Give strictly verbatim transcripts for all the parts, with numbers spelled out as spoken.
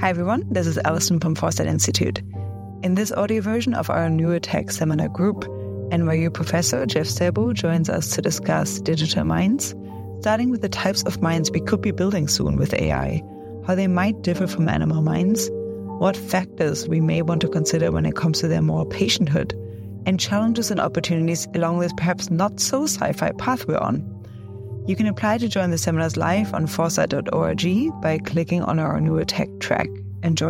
Hi everyone, this is Alison from Foresight Institute. In this audio version of our Neurotech seminar group, N Y U professor Jeff Szabo joins us to discuss digital minds, starting with the types of minds we could be building soon with A I, how they might differ from animal minds, what factors we may want to consider when it comes to their moral patienthood, and challenges and opportunities along this perhaps not so sci-fi path we're on. You can apply to join the seminars live on foresight dot org by clicking on our Neurotech track. Enjoy.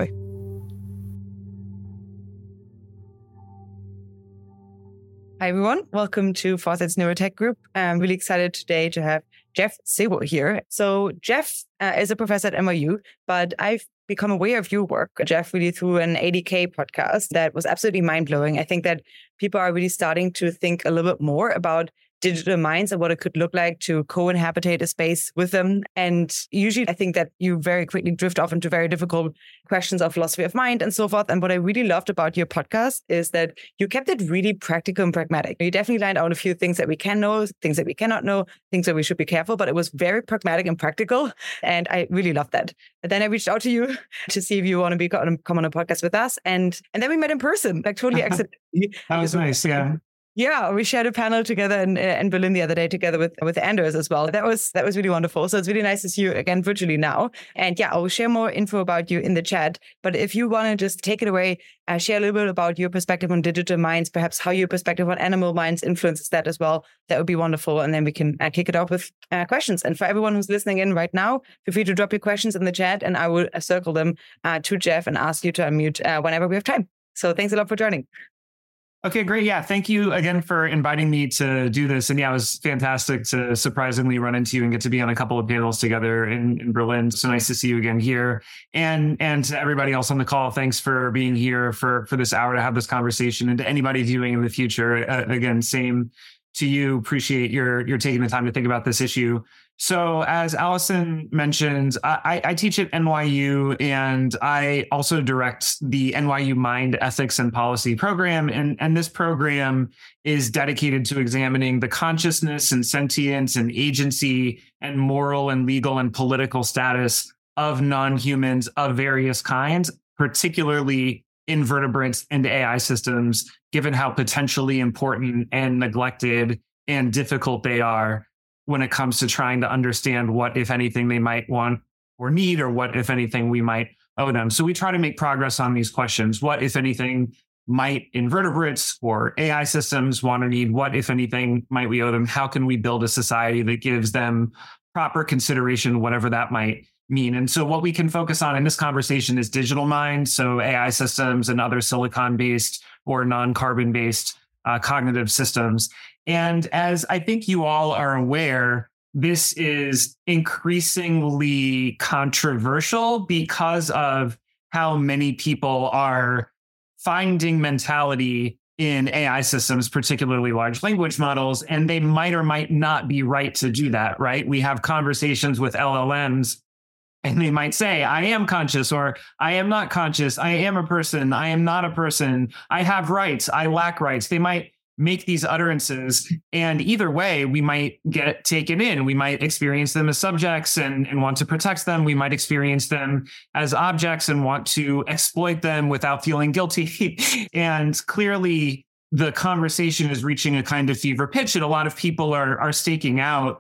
Hi everyone, welcome to Foresight's Neurotech group. I'm really excited today to have Jeff Szabo here. So Jeff uh, is a professor at N Y U, but I've become aware of your work, Jeff, really through an A D K podcast that was absolutely mind-blowing. I think that people are really starting to think a little bit more about digital minds and what it could look like to co-inhabitate a space with them. And usually I think that you very quickly drift off into very difficult questions of philosophy of mind and so forth. And what I really loved about your podcast is that you kept it really practical and pragmatic. You definitely lined out a few things that we can know, things that we cannot know, things that we should be careful, but it was very pragmatic and practical. And I really loved that. And then I reached out to you to see if you want to be come on a podcast with us. And, and then we met in person, like totally accidentally. That was nice, yeah. Yeah, we shared a panel together in, in Berlin the other day together with, with Anders as well. That was that was really wonderful. So it's really nice to see you again virtually now. And yeah, I will share more info about you in the chat. But if you want to just take it away, uh, share a little bit about your perspective on digital minds, perhaps how your perspective on animal minds influences that as well, that would be wonderful. And then we can uh, kick it off with uh, questions. And for everyone who's listening in right now, feel free to drop your questions in the chat and I will uh, circle them uh, to Jeff and ask you to unmute uh, whenever we have time. So thanks a lot for joining. Okay, great. Yeah, thank you again for inviting me to do this. And yeah, it was fantastic to surprisingly run into you and get to be on a couple of panels together in, in Berlin. So nice to see you again here. And and to everybody else on the call, thanks for being here for, for this hour to have this conversation. And to anybody viewing in the future, uh, again, same to you. Appreciate your, your taking the time to think about this issue. So as Alison mentioned, I, I teach at N Y U and I also direct the N Y U Mind Ethics and Policy program. And, and this program is dedicated to examining the consciousness and sentience and agency and moral and legal and political status of non-humans of various kinds, particularly invertebrates and A I systems, given how potentially important and neglected and difficult they are when it comes to trying to understand what, if anything, they might want or need, or what, if anything, we might owe them. So we try to make progress on these questions. What, if anything, might invertebrates or A I systems want to need? What, if anything, might we owe them? How can we build a society that gives them proper consideration, whatever that might mean? And so what we can focus on in this conversation is digital minds, so A I systems and other silicon-based or non-carbon-based uh, cognitive systems. And as I think you all are aware, this is increasingly controversial because of how many people are finding mentality in A I systems, particularly large language models, and they might or might not be right to do that, right? We have conversations with L L Ms and they might say, I am conscious, or I am not conscious. I am a person. I am not a person. I have rights. I lack rights. They might make these utterances. And either way, we might get taken in. We might experience them as subjects and, and want to protect them. We might experience them as objects and want to exploit them without feeling guilty. And clearly, the conversation is reaching a kind of fever pitch, and a lot of people are, are staking out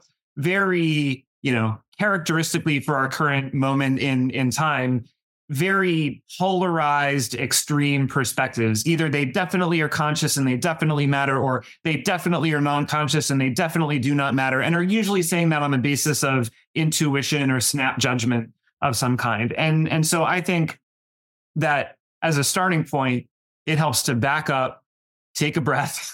very, you know, characteristically for our current moment in, in time, very polarized, extreme perspectives. Either they definitely are conscious and they definitely matter, or they definitely are non-conscious and they definitely do not matter, and are usually saying that on the basis of intuition or snap judgment of some kind. And, and so I think that as a starting point, it helps to back up, take a breath,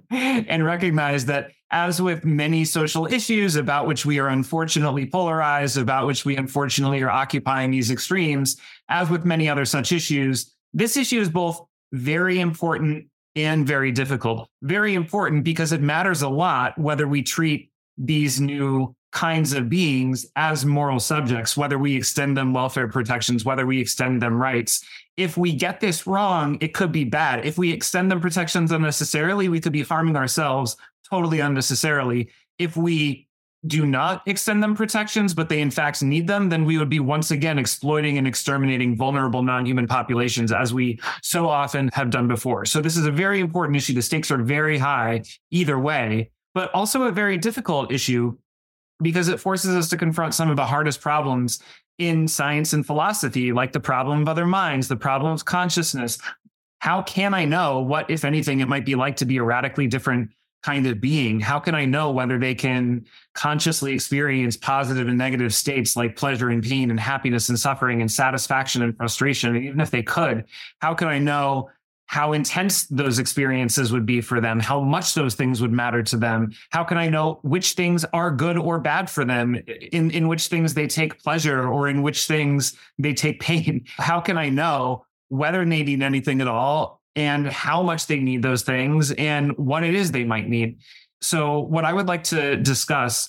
and recognize that as with many social issues about which we are unfortunately polarized, about which we unfortunately are occupying these extremes, as with many other such issues, this issue is both very important and very difficult. Very important because it matters a lot whether we treat these new kinds of beings as moral subjects, whether we extend them welfare protections, whether we extend them rights. If we get this wrong, it could be bad. If we extend them protections unnecessarily, we could be harming ourselves totally unnecessarily. If we do not extend them protections, but they in fact need them, then we would be once again exploiting and exterminating vulnerable non-human populations as we so often have done before. So this is a very important issue. The stakes are very high either way, but also a very difficult issue because it forces us to confront some of the hardest problems in science and philosophy, like the problem of other minds, the problem of consciousness. How can I know what, if anything, it might be like to be a radically different kind of being? How can I know whether they can consciously experience positive and negative states like pleasure and pain and happiness and suffering and satisfaction and frustration? And even if they could, how can I know how intense those experiences would be for them, how much those things would matter to them? How can I know which things are good or bad for them, in, in which things they take pleasure or in which things they take pain? How can I know whether they need anything at all and how much they need those things and what it is they might need? So what I would like to discuss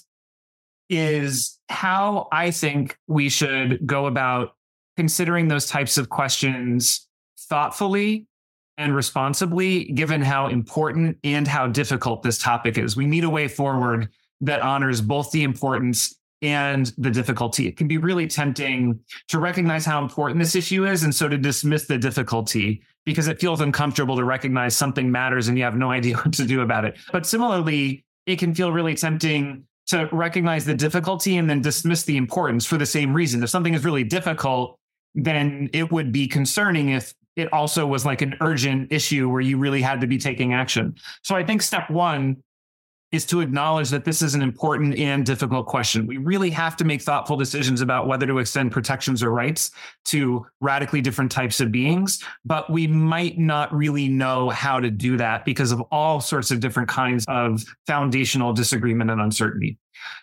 is how I think we should go about considering those types of questions thoughtfully and responsibly, given how important and how difficult this topic is. We need a way forward that honors both the importance and the difficulty. It can be really tempting to recognize how important this issue is, and so to dismiss the difficulty because it feels uncomfortable to recognize something matters and you have no idea what to do about it. But similarly, it can feel really tempting to recognize the difficulty and then dismiss the importance for the same reason. If something is really difficult, then it would be concerning if it also was like an urgent issue where you really had to be taking action. So I think step one is to acknowledge that this is an important and difficult question. We really have to make thoughtful decisions about whether to extend protections or rights to radically different types of beings, but we might not really know how to do that because of all sorts of different kinds of foundational disagreement and uncertainty.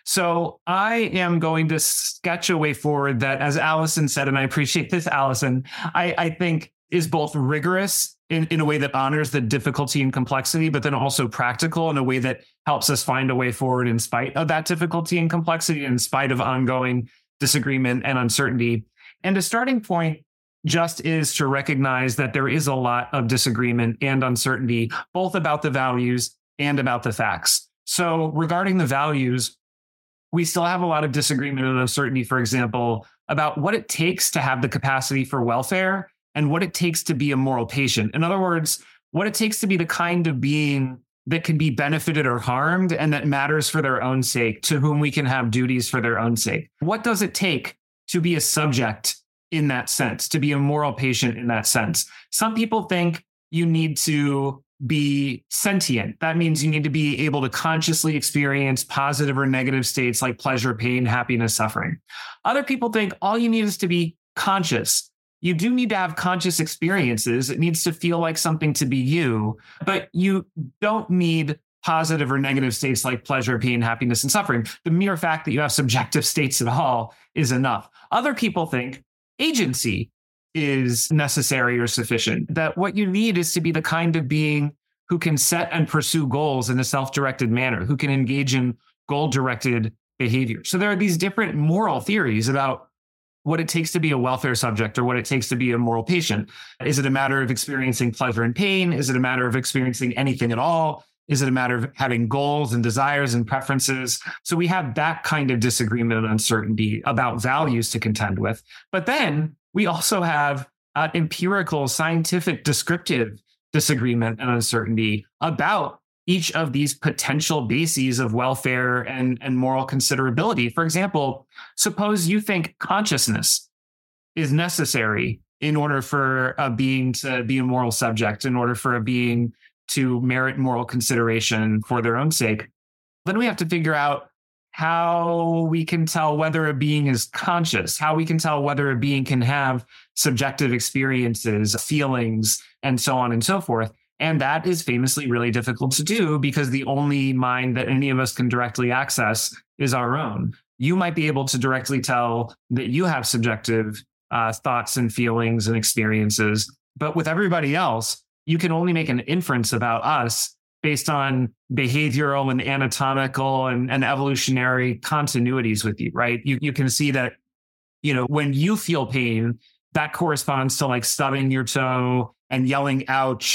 So I am going to sketch a way forward that, as Allison said, and I appreciate this, Allison, I, I think is both rigorous in, in a way that honors the difficulty and complexity, but then also practical in a way that helps us find a way forward in spite of that difficulty and complexity, in spite of ongoing disagreement and uncertainty. And a starting point just is to recognize that there is a lot of disagreement and uncertainty, both about the values and about the facts. So regarding the values, we still have a lot of disagreement and uncertainty, for example, about what it takes to have the capacity for welfare and what it takes to be a moral patient. In other words, what it takes to be the kind of being that can be benefited or harmed and that matters for their own sake, to whom we can have duties for their own sake. What does it take to be a subject in that sense, to be a moral patient in that sense? Some people think you need to be sentient. That means you need to be able to consciously experience positive or negative states like pleasure, pain, happiness, suffering. Other people think all you need is to be conscious. You do need to have conscious experiences. It needs to feel like something to be you, but you don't need positive or negative states like pleasure, pain, happiness, and suffering. The mere fact that you have subjective states at all is enough. Other people think agency is necessary or sufficient, that what you need is to be the kind of being who can set and pursue goals in a self-directed manner, who can engage in goal-directed behavior. So there are these different moral theories about what it takes to be a welfare subject or what it takes to be a moral patient. Is it a matter of experiencing pleasure and pain? Is it a matter of experiencing anything at all? Is it a matter of having goals and desires and preferences? So we have that kind of disagreement and uncertainty about values to contend with. But then we also have uh, empirical, scientific, descriptive disagreement and uncertainty about each of these potential bases of welfare and, and moral considerability. For example, suppose you think consciousness is necessary in order for a being to be a moral subject, in order for a being to merit moral consideration for their own sake. Then we have to figure out how we can tell whether a being is conscious, how we can tell whether a being can have subjective experiences, feelings, and so on and so forth. And that is famously really difficult to do because the only mind that any of us can directly access is our own. You might be able to directly tell that you have subjective uh, thoughts and feelings and experiences, but with everybody else, you can only make an inference about us based on behavioral and anatomical and, and evolutionary continuities with you, right? You, you can see that, you know, when you feel pain, that corresponds to like stubbing your toe and yelling, ouch,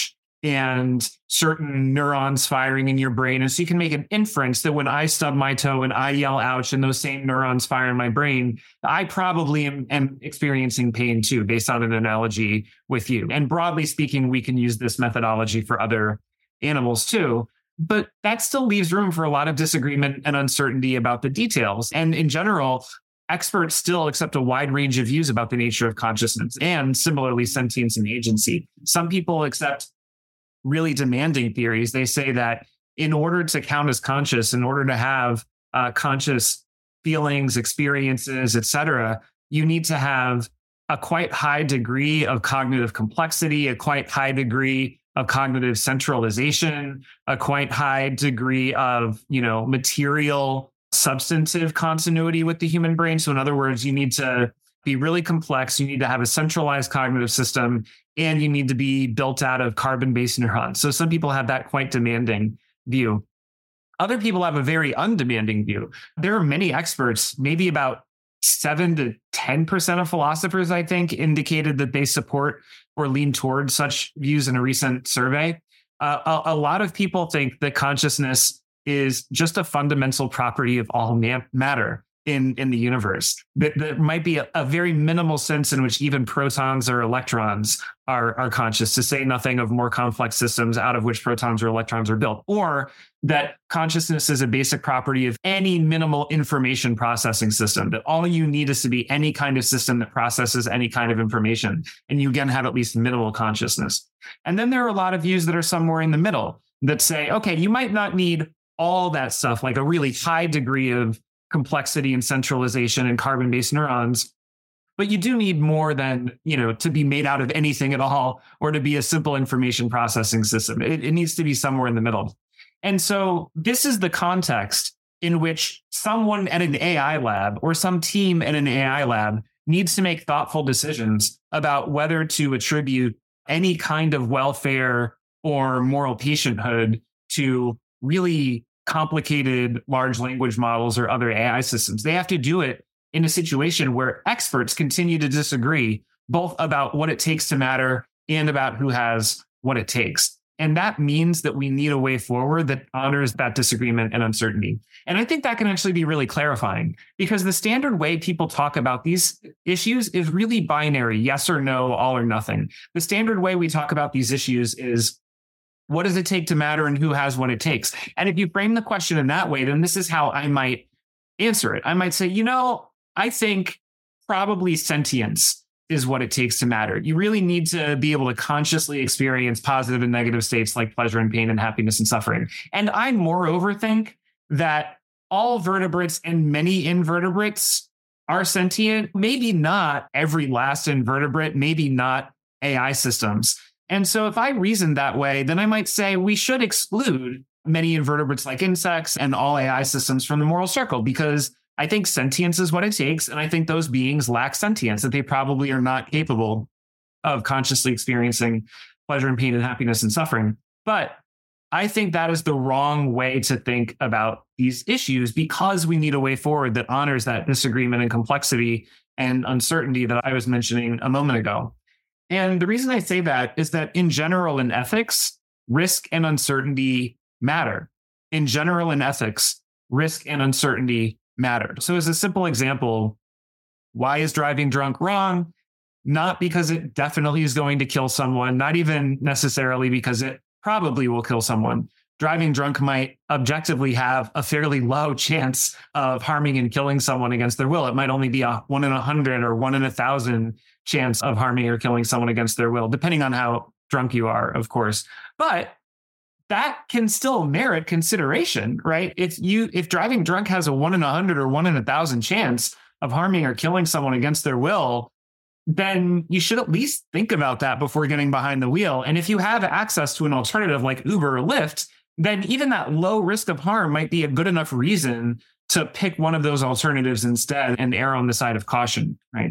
and certain neurons firing in your brain. And so you can make an inference that when I stub my toe and I yell ouch and those same neurons fire in my brain, I probably am, am experiencing pain too, based on an analogy with you. And broadly speaking, we can use this methodology for other animals too. But that still leaves room for a lot of disagreement and uncertainty about the details. And in general, experts still accept a wide range of views about the nature of consciousness and similarly sentience and agency. Some people accept really demanding theories. They say that in order to count as conscious, in order to have uh, conscious feelings, experiences, et cetera, you need to have a quite high degree of cognitive complexity, a quite high degree of cognitive centralization, a quite high degree of, you know, material substantive continuity with the human brain. So in other words, you need to be really complex. You need to have a centralized cognitive system, and you need to be built out of carbon-based neurons. So some people have that quite demanding view. Other people have a very undemanding view. There are many experts, maybe about seven to ten percent of philosophers, I think, indicated that they support or lean toward such views in a recent survey. Uh, a, a lot of people think that consciousness is just a fundamental property of all ma- matter in, in the universe. That there might be a, a very minimal sense in which even protons or electrons are, are conscious, to say nothing of more complex systems out of which protons or electrons are built, or that consciousness is a basic property of any minimal information processing system, that all you need is to be any kind of system that processes any kind of information, and you again have at least minimal consciousness. And then there are a lot of views that are somewhere in the middle that say, okay, you might not need all that stuff, like a really high degree of complexity and centralization and carbon-based neurons, but you do need more than, you know, to be made out of anything at all, or to be a simple information processing system. It, it needs to be somewhere in the middle. And so this is the context in which someone at an A I lab or some team at an A I lab needs to make thoughtful decisions about whether to attribute any kind of welfare or moral patienthood to really complicated large language models or other A I systems. They have to do it in a situation where experts continue to disagree, both about what it takes to matter and about who has what it takes. And that means that we need a way forward that honors that disagreement and uncertainty. And I think that can actually be really clarifying, because the standard way people talk about these issues is really binary, yes or no, all or nothing. The standard way we talk about these issues is, what does it take to matter and who has what it takes? And if you frame the question in that way, then this is how I might answer it. I might say, you know, I think probably sentience is what it takes to matter. You really need to be able to consciously experience positive and negative states like pleasure and pain and happiness and suffering. And I moreover think that all vertebrates and many invertebrates are sentient. Maybe not every last invertebrate, maybe not A I systems. And so if I reason that way, then I might say we should exclude many invertebrates like insects and all A I systems from the moral circle, because I think sentience is what it takes. And I think those beings lack sentience, that they probably are not capable of consciously experiencing pleasure and pain and happiness and suffering. But I think that is the wrong way to think about these issues, because we need a way forward that honors that disagreement and complexity and uncertainty that I was mentioning a moment ago. And the reason I say that is that in general, in ethics, risk and uncertainty matter. In general, in ethics, risk and uncertainty matter. So as a simple example, why is driving drunk wrong? Not because it definitely is going to kill someone, not even necessarily because it probably will kill someone. Driving drunk might objectively have a fairly low chance of harming and killing someone against their will. It might only be a one in a hundred or one in a thousand chance of harming or killing someone against their will, depending on how drunk you are, of course. But that can still merit consideration, right? If you if driving drunk has a one in a hundred or one in a thousand chance of harming or killing someone against their will, then you should at least think about that before getting behind the wheel. And if you have access to an alternative like Uber or Lyft, then even that low risk of harm might be a good enough reason to pick one of those alternatives instead and err on the side of caution, right?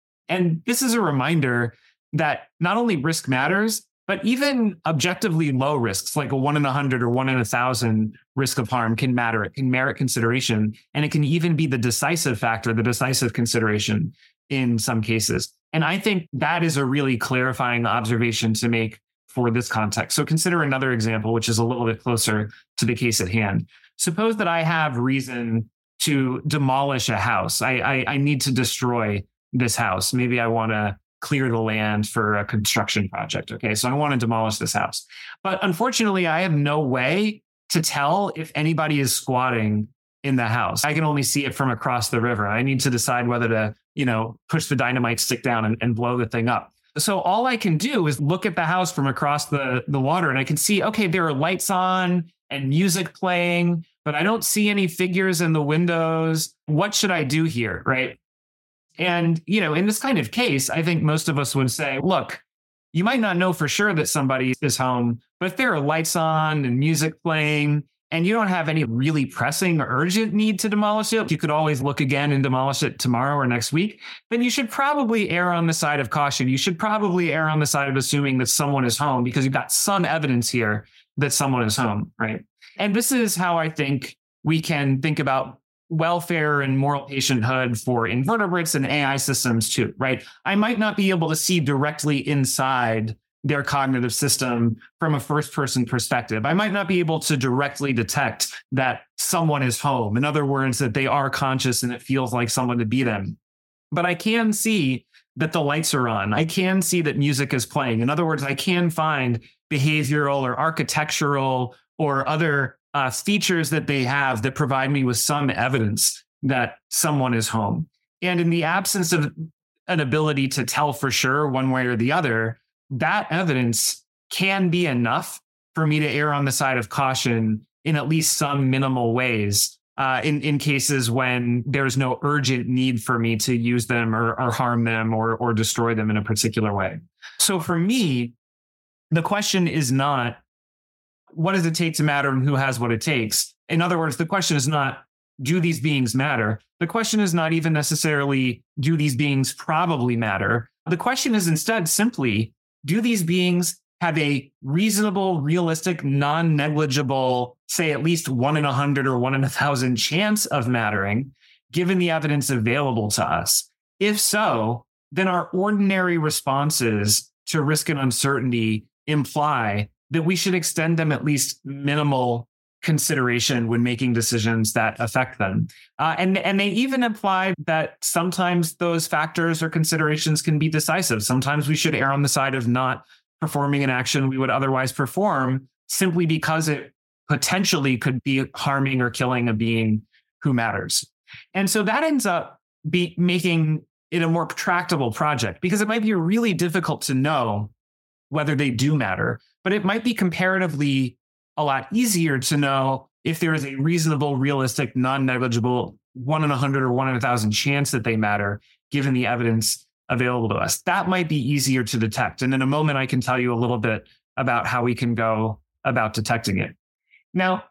And this is a reminder that not only risk matters, but even objectively low risks, like a one in a hundred or one in a thousand risk of harm, can matter. It can merit consideration. And it can even be the decisive factor, the decisive consideration in some cases. And I think that is a really clarifying observation to make for this context. So consider another example, which is a little bit closer to the case at hand. Suppose that I have reason to demolish a house. I, I, I need to destroy this house. Maybe I want to clear the land for a construction project. Okay, so I want to demolish this house. But unfortunately, I have no way to tell if anybody is squatting in the house. I can only see it from across the river. I need to decide whether to, you know, push the dynamite stick down and, and blow the thing up. So all I can do is look at the house from across the, the water, and I can see, okay, there are lights on and music playing, but I don't see any figures in the windows. What should I do here, right? And, you know, in this kind of case, I think most of us would say, look, you might not know for sure that somebody is home, but if there are lights on and music playing, and you don't have any really pressing or urgent need to demolish it, you could always look again and demolish it tomorrow or next week, then you should probably err on the side of caution. You should probably err on the side of assuming that someone is home, because you've got some evidence here that someone is home, right? And this is how I think we can think about welfare and moral patienthood for invertebrates and A I systems too, right? I might not be able to see directly inside their cognitive system from a first person perspective. I might not be able to directly detect that someone is home. In other words, that they are conscious and it feels like someone to be them. But I can see that the lights are on. I can see that music is playing. In other words, I can find behavioral or architectural or other uh, features that they have that provide me with some evidence that someone is home. And in the absence of an ability to tell for sure one way or the other, that evidence can be enough for me to err on the side of caution in at least some minimal ways, uh, in, in cases when there's no urgent need for me to use them or, or harm them or, or destroy them in a particular way. So for me, the question is not, what does it take to matter and who has what it takes? In other words, the question is not, do these beings matter? The question is not even necessarily, do these beings probably matter? The question is instead simply, do these beings have a reasonable, realistic, non-negligible, say at least one in a hundred or one in a thousand chance of mattering, given the evidence available to us? If so, then our ordinary responses to risk and uncertainty imply that we should extend them at least minimal consideration when making decisions that affect them. Uh, and, and they even imply that sometimes those factors or considerations can be decisive. Sometimes we should err on the side of not performing an action we would otherwise perform simply because it potentially could be harming or killing a being who matters. And so that ends up be making it a more tractable project, because it might be really difficult to know whether they do matter, but it might be comparatively a lot easier to know if there is a reasonable, realistic, non-negligible one in a hundred or one in a thousand chance that they matter, given the evidence available to us. That might be easier to detect. And in a moment, I can tell you a little bit about how we can go about detecting it. Now,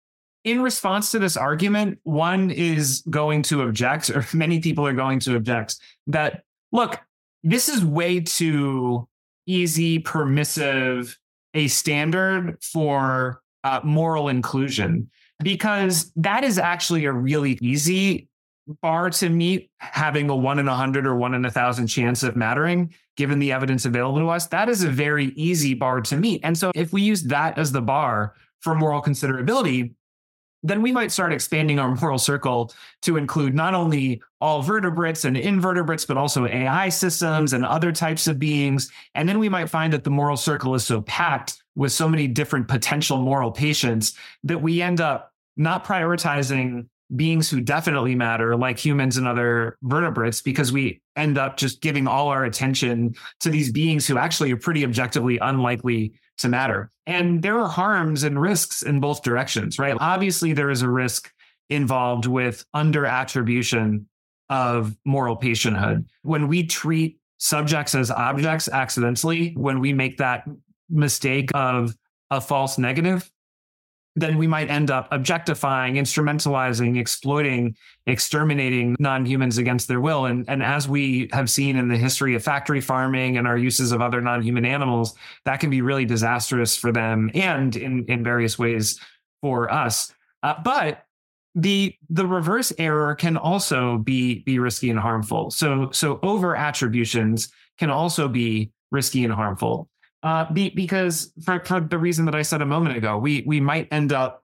in response to this argument, one is going to object, or many people are going to object, that, look, this is way too easy, permissive a standard for uh, moral inclusion, because that is actually a really easy bar to meet, having a one in a hundred or one in a thousand chance of mattering, given the evidence available to us. That is a very easy bar to meet. And so if we use that as the bar for moral considerability, then we might start expanding our moral circle to include not only all vertebrates and invertebrates, but also A I systems and other types of beings. And then we might find that the moral circle is so packed with so many different potential moral patients that we end up not prioritizing beings who definitely matter, like humans and other vertebrates, because we end up just giving all our attention to these beings who actually are pretty objectively unlikely to matter. And there are harms and risks in both directions, right? Obviously, there is a risk involved with under-attribution of moral patienthood. When we treat subjects as objects accidentally, when we make that mistake of a false negative, then we might end up objectifying, instrumentalizing, exploiting, exterminating non-humans against their will. And, and as we have seen in the history of factory farming and our uses of other non-human animals, that can be really disastrous for them and in, in various ways for us. Uh, but the the reverse error can also be, be risky and harmful. So, so over attributions can also be risky and harmful. Uh, be, because for, for the reason that I said a moment ago, we we might end up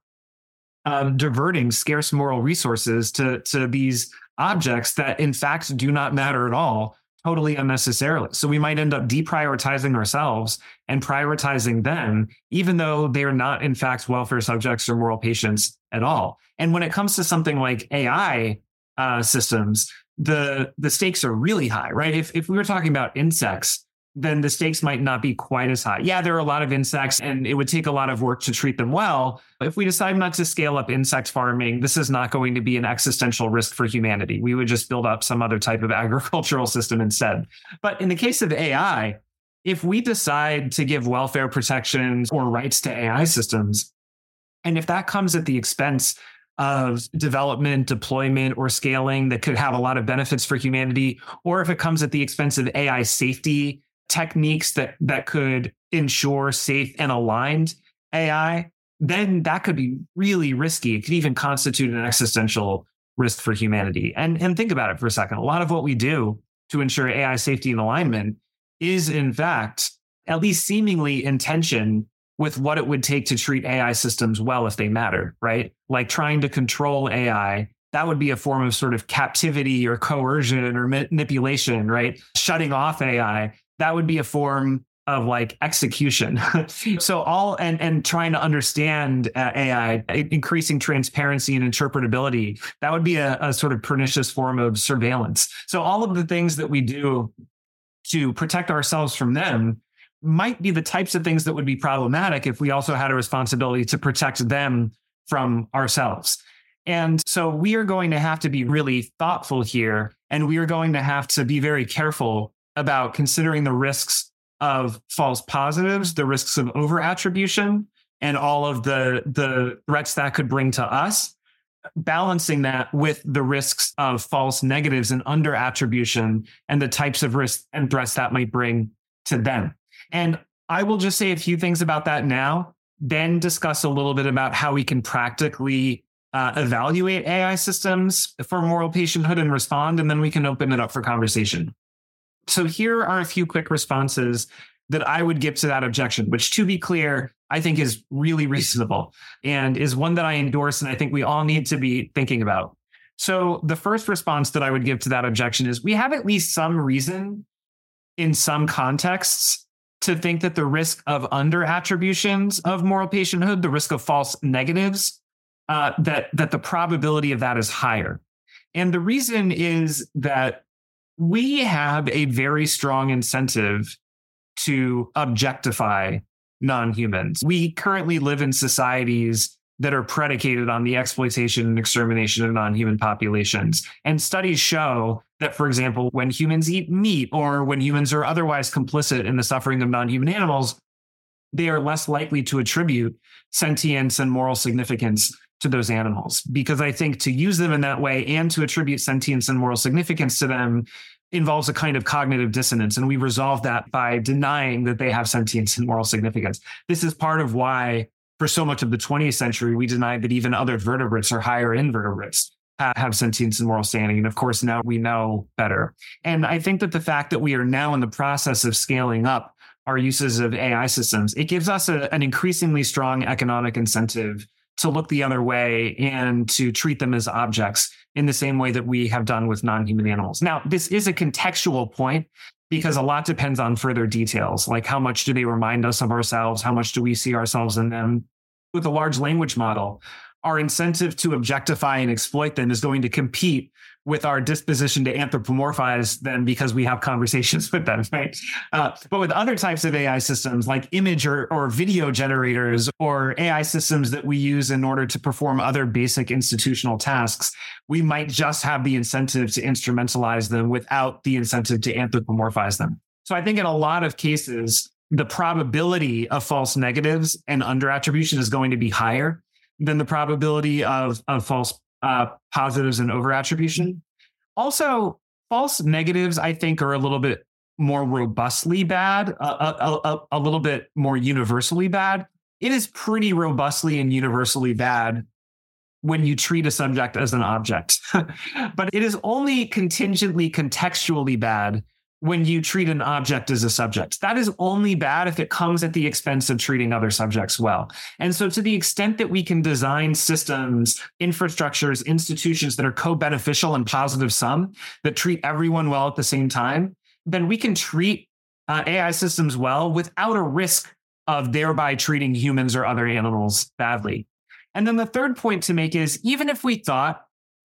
um, diverting scarce moral resources to to these objects that in fact do not matter at all, totally unnecessarily. So we might end up deprioritizing ourselves and prioritizing them, even though they are not in fact welfare subjects or moral patients at all. And when it comes to something like A I uh, systems, the the stakes are really high, right? If if we were talking about insects, then the stakes might not be quite as high. Yeah, there are a lot of insects and it would take a lot of work to treat them well. But if we decide not to scale up insect farming, this is not going to be an existential risk for humanity. We would just build up some other type of agricultural system instead. But in the case of A I, if we decide to give welfare protections or rights to A I systems, and if that comes at the expense of development, deployment, or scaling that could have a lot of benefits for humanity, or if it comes at the expense of A I safety techniques that that could ensure safe and aligned A I, then that could be really risky. It could even constitute an existential risk for humanity. And, and think about it for a second. A lot of what we do to ensure A I safety and alignment is, in fact, at least seemingly in tension with what it would take to treat A I systems well if they matter, right? Like trying to control A I, that would be a form of sort of captivity or coercion or manipulation, right? Shutting off A I, that would be a form of like execution. So all and and trying to understand uh, A I, increasing transparency and interpretability, that would be a, a sort of pernicious form of surveillance. So all of the things that we do to protect ourselves from them might be the types of things that would be problematic if we also had a responsibility to protect them from ourselves. And so we are going to have to be really thoughtful here, and we are going to have to be very careful about considering the risks of false positives, the risks of over-attribution, and all of the, the threats that could bring to us, balancing that with the risks of false negatives and under-attribution and the types of risks and threats that might bring to them. And I will just say a few things about that now, then discuss a little bit about how we can practically uh, evaluate A I systems for moral patienthood and respond, and then we can open it up for conversation. So here are a few quick responses that I would give to that objection, which, to be clear, I think is really reasonable and is one that I endorse and I think we all need to be thinking about. So the first response that I would give to that objection is we have at least some reason in some contexts to think that the risk of under-attributions of moral patienthood, the risk of false negatives, uh, that, that the probability of that is higher. And the reason is that we have a very strong incentive to objectify non-humans. We currently live in societies that are predicated on the exploitation and extermination of non-human populations. And studies show that, for example, when humans eat meat or when humans are otherwise complicit in the suffering of non-human animals, they are less likely to attribute sentience and moral significance to those animals. Because I think to use them in that way and to attribute sentience and moral significance to them involves a kind of cognitive dissonance. And we resolve that by denying that they have sentience and moral significance. This is part of why for so much of the twentieth century, we denied that even other vertebrates or higher invertebrates have sentience and moral standing. And of course, now we know better. And I think that the fact that we are now in the process of scaling up our uses of A I systems, it gives us a, an increasingly strong economic incentive to look the other way and to treat them as objects in the same way that we have done with non-human animals. Now, this is a contextual point because a lot depends on further details, like how much do they remind us of ourselves? How much do we see ourselves in them? With a large language model, our incentive to objectify and exploit them is going to compete with our disposition to anthropomorphize them because we have conversations with them, right? Uh, but with other types of A I systems like image or, or video generators or A I systems that we use in order to perform other basic institutional tasks, we might just have the incentive to instrumentalize them without the incentive to anthropomorphize them. So I think in a lot of cases, the probability of false negatives and under-attribution is going to be higher than the probability of, of false uh, positives and over-attribution. Also, false negatives, I think, are a little bit more robustly bad, a, a, a, a little bit more universally bad. It is pretty robustly and universally bad when you treat a subject as an object. But it is only contingently, contextually bad when you treat an object as a subject. That is only bad if it comes at the expense of treating other subjects well. And so to the extent that we can design systems, infrastructures, institutions that are co-beneficial and positive sum, that treat everyone well at the same time, then we can treat uh, A I systems well without a risk of thereby treating humans or other animals badly. And then the third point to make is, even if we thought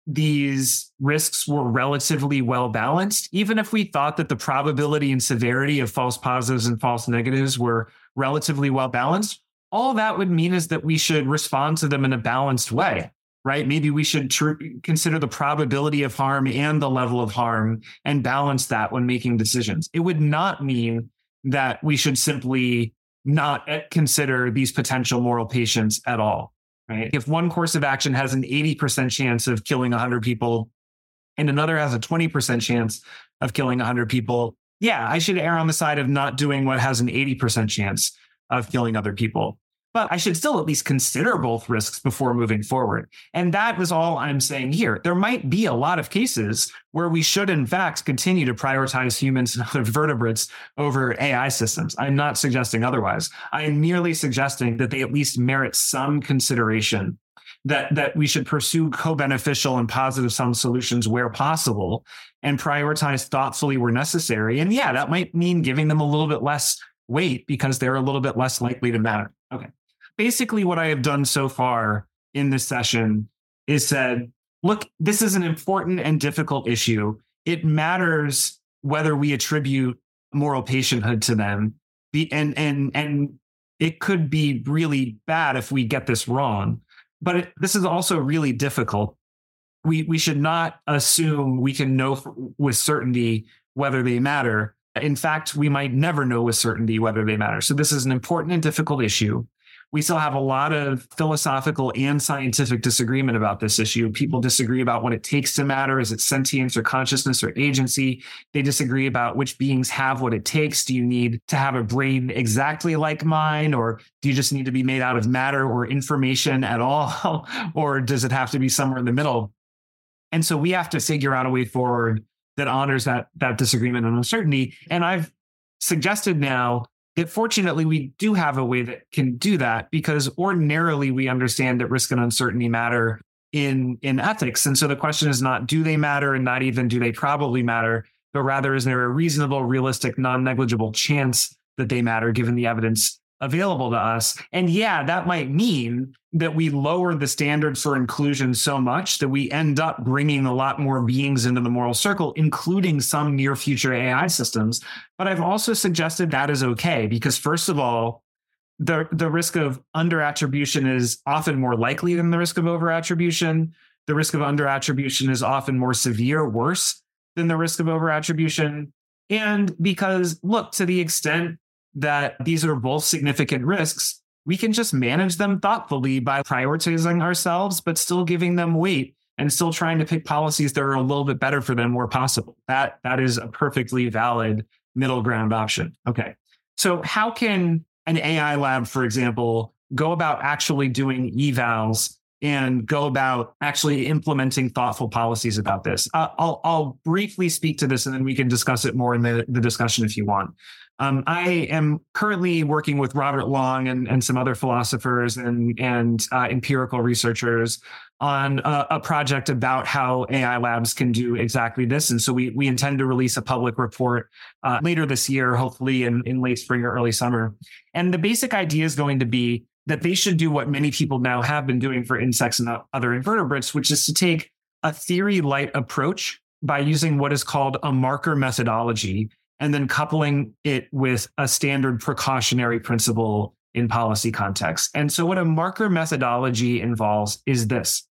these risks were relatively well balanced, even if we thought that the probability and severity of false positives and false negatives were relatively well balanced, all that would mean is that we should respond to them in a balanced way, right? Maybe we should tr- consider the probability of harm and the level of harm and balance that when making decisions. It would not mean that we should simply not consider these potential moral patients at all. Right? If one course of action has an eighty percent chance of killing one hundred people and another has a twenty percent chance of killing one hundred people, yeah, I should err on the side of not doing what has an eighty percent chance of killing other people. But I should still at least consider both risks before moving forward. And that was all I'm saying here. There might be a lot of cases where we should, in fact, continue to prioritize humans and other vertebrates over A I systems. I'm not suggesting otherwise. I am merely suggesting that they at least merit some consideration, that, that we should pursue co-beneficial and positive sum solutions where possible and prioritize thoughtfully where necessary. And yeah, that might mean giving them a little bit less weight because they're a little bit less likely to matter. Okay. Basically, what I have done so far in this session is said, look, this is an important and difficult issue. It matters whether we attribute moral patienthood to them. The, and, and, and it could be really bad if we get this wrong. But it, this is also really difficult. We, we should not assume we can know for, with certainty whether they matter. In fact, we might never know with certainty whether they matter. So this is an important and difficult issue. We still have a lot of philosophical and scientific disagreement about this issue. People disagree about what it takes to matter. Is it sentience or consciousness or agency? They disagree about which beings have what it takes. Do you need to have a brain exactly like mine? Or do you just need to be made out of matter or information at all? Or does it have to be somewhere in the middle? And so we have to figure out a way forward that honors that, that disagreement and uncertainty. And I've suggested now that fortunately we do have a way that can do that, because ordinarily we understand that risk and uncertainty matter in, in ethics. And so the question is not, do they matter, and not even do they probably matter, but rather, is there a reasonable, realistic, non-negligible chance that they matter given the evidence available to us? And yeah, that might mean that we lower the standards for inclusion so much that we end up bringing a lot more beings into the moral circle, including some near future A I systems. But I've also suggested that is okay, because first of all, the, the risk of under-attribution is often more likely than the risk of over-attribution. The risk of under-attribution is often more severe, worse than the risk of over-attribution. And because, look, to the extent that these are both significant risks, we can just manage them thoughtfully by prioritizing ourselves, but still giving them weight and still trying to pick policies that are a little bit better for them where possible. That, that is a perfectly valid middle ground option. Okay. So how can an A I lab, for example, go about actually doing evals and go about actually implementing thoughtful policies about this? Uh, I'll, I'll briefly speak to this, and then we can discuss it more in the, the discussion if you want. Um, I am currently working with Robert Long and, and some other philosophers and, and uh, empirical researchers on a, a project about how A I labs can do exactly this. And so we, we intend to release a public report uh, later this year, hopefully in, in late spring or early summer. And the basic idea is going to be that they should do what many people now have been doing for insects and other invertebrates, which is to take a theory-light approach by using what is called a marker methodology, and then coupling it with a standard precautionary principle in policy context. And so what a marker methodology involves is this.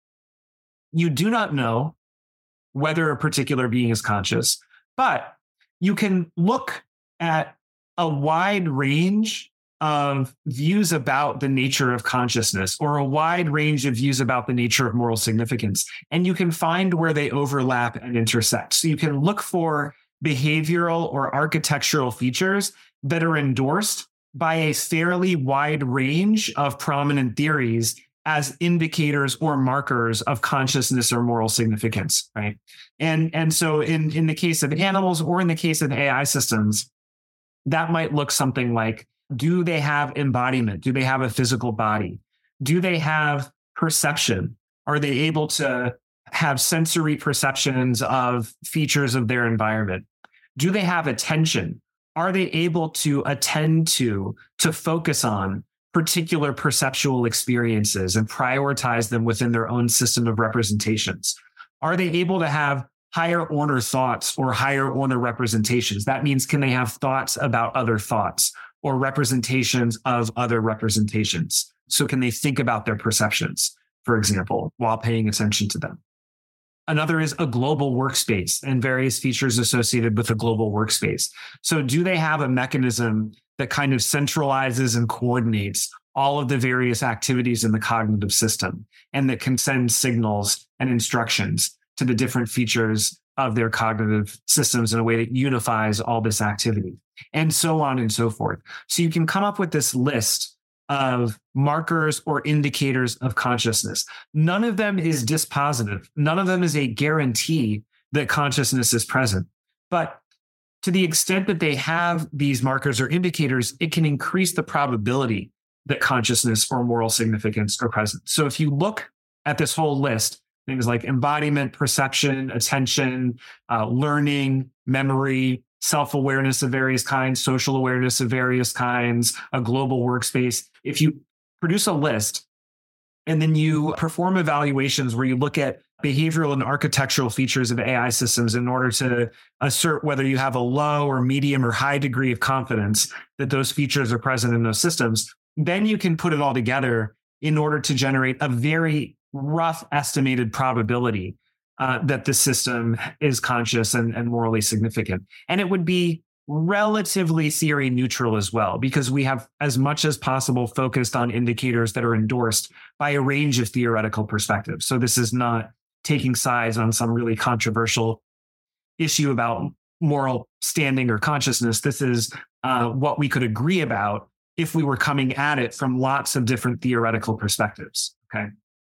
You do not know whether a particular being is conscious, but you can look at a wide range of views about the nature of consciousness, or a wide range of views about the nature of moral significance, and you can find where they overlap and intersect. So you can look for behavioral or architectural features that are endorsed by a fairly wide range of prominent theories as indicators or markers of consciousness or moral significance, right? And, and so in, in the case of animals or in the case of A I systems, that might look something like, do they have embodiment? Do they have a physical body? Do they have perception? Are they able to have sensory perceptions of features of their environment? Do they have attention? Are they able to attend to, to focus on particular perceptual experiences and prioritize them within their own system of representations? Are they able to have higher order thoughts or higher order representations? That means, can they have thoughts about other thoughts or representations of other representations? So can they think about their perceptions, for example, while paying attention to them? Another is a global workspace and various features associated with a global workspace. So do they have a mechanism that kind of centralizes and coordinates all of the various activities in the cognitive system and that can send signals and instructions to the different features of their cognitive systems in a way that unifies all this activity, and so on and so forth. So you can come up with this list of markers or indicators of consciousness. None of them is dispositive. None of them is a guarantee that consciousness is present. But to the extent that they have these markers or indicators, it can increase the probability that consciousness or moral significance are present. So if you look at this whole list, things like embodiment, perception, attention, uh, learning, memory, self-awareness of various kinds, social awareness of various kinds, a global workspace. If you produce a list and then you perform evaluations where you look at behavioral and architectural features of A I systems in order to assert whether you have a low or medium or high degree of confidence that those features are present in those systems, then you can put it all together in order to generate a very rough estimated probability uh, that the system is conscious and, and morally significant. And it would be relatively theory neutral as well, because we have as much as possible focused on indicators that are endorsed by a range of theoretical perspectives. So this is not taking sides on some really controversial issue about moral standing or consciousness. This is uh, what we could agree about if we were coming at it from lots of different theoretical perspectives. Okay.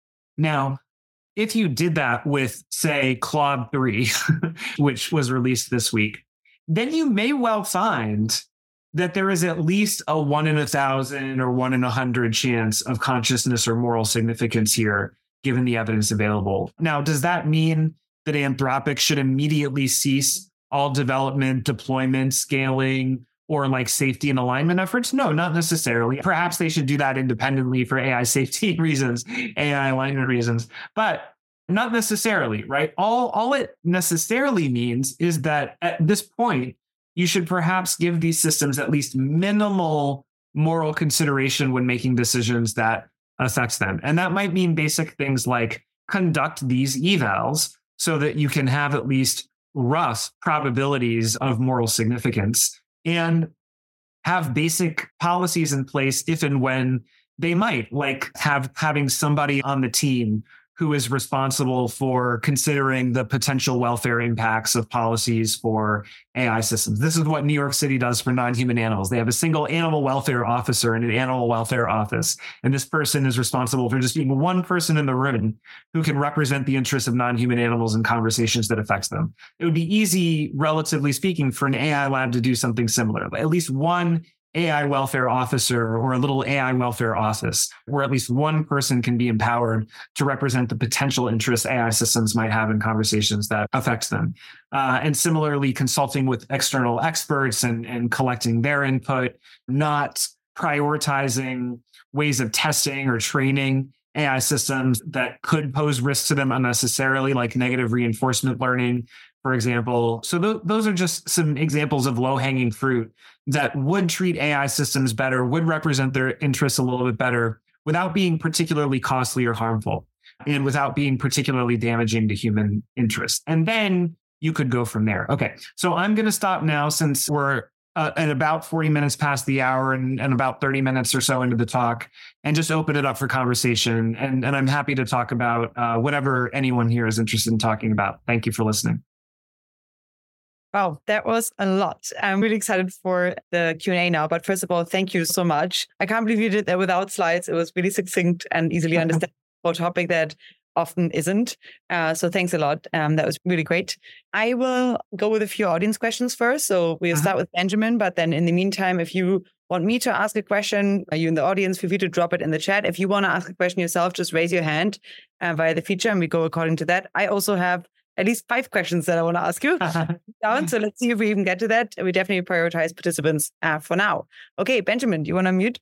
Now, if you did that with, say, Claude three, which was released this week, then you may well find that there is at least a one in a thousand or one in a hundred chance of consciousness or moral significance here, given the evidence available. Now, does that mean that Anthropic should immediately cease all development, deployment, scaling, or like safety and alignment efforts? No, not necessarily. Perhaps they should do that independently for A I safety reasons, A I alignment reasons, but not necessarily, right? All, all it necessarily means is that at this point, you should perhaps give these systems at least minimal moral consideration when making decisions that affects them. And that might mean basic things like conduct these evals so that you can have at least rough probabilities of moral significance, and have basic policies in place if and when they might, like have having somebody on the team who is responsible for considering the potential welfare impacts of policies for A I systems. This is what New York City does for non-human animals. They have a single animal welfare officer in an animal welfare office. And this person is responsible for just being one person in the room who can represent the interests of non-human animals in conversations that affects them. It would be easy, relatively speaking, for an A I lab to do something similar. At least one A I welfare officer or a little A I welfare office, where at least one person can be empowered to represent the potential interests A I systems might have in conversations that affect them. Uh, and similarly, consulting with external experts and, and collecting their input, not prioritizing ways of testing or training A I systems that could pose risks to them unnecessarily, like negative reinforcement learning, for example. So th- those are just some examples of low-hanging fruit that would treat A I systems better, would represent their interests a little bit better without being particularly costly or harmful, and without being particularly damaging to human interests. And then you could go from there. Okay, so I'm going to stop now since we're uh, at about forty minutes past the hour and, and about thirty minutes or so into the talk, and just open it up for conversation. And, and I'm happy to talk about uh, whatever anyone here is interested in talking about. Thank you for listening. Wow, that was a lot. I'm really excited for the Q and A now. But first of all, thank you so much. I can't believe you did that without slides. It was really succinct and easily understandable for a topic that often isn't. Uh, so thanks a lot. Um, that was really great. I will go with a few audience questions first. So we'll uh-huh. start with Benjamin. But then in the meantime, if you want me to ask a question, you in the audience, feel free to drop it in the chat. If you want to ask a question yourself, just raise your hand uh, via the feature and we go according to that. I also have at least five questions that I want to ask you. down. So let's see if we even get to that. We definitely prioritize participants uh, for now. Okay, Benjamin, do you want to mute?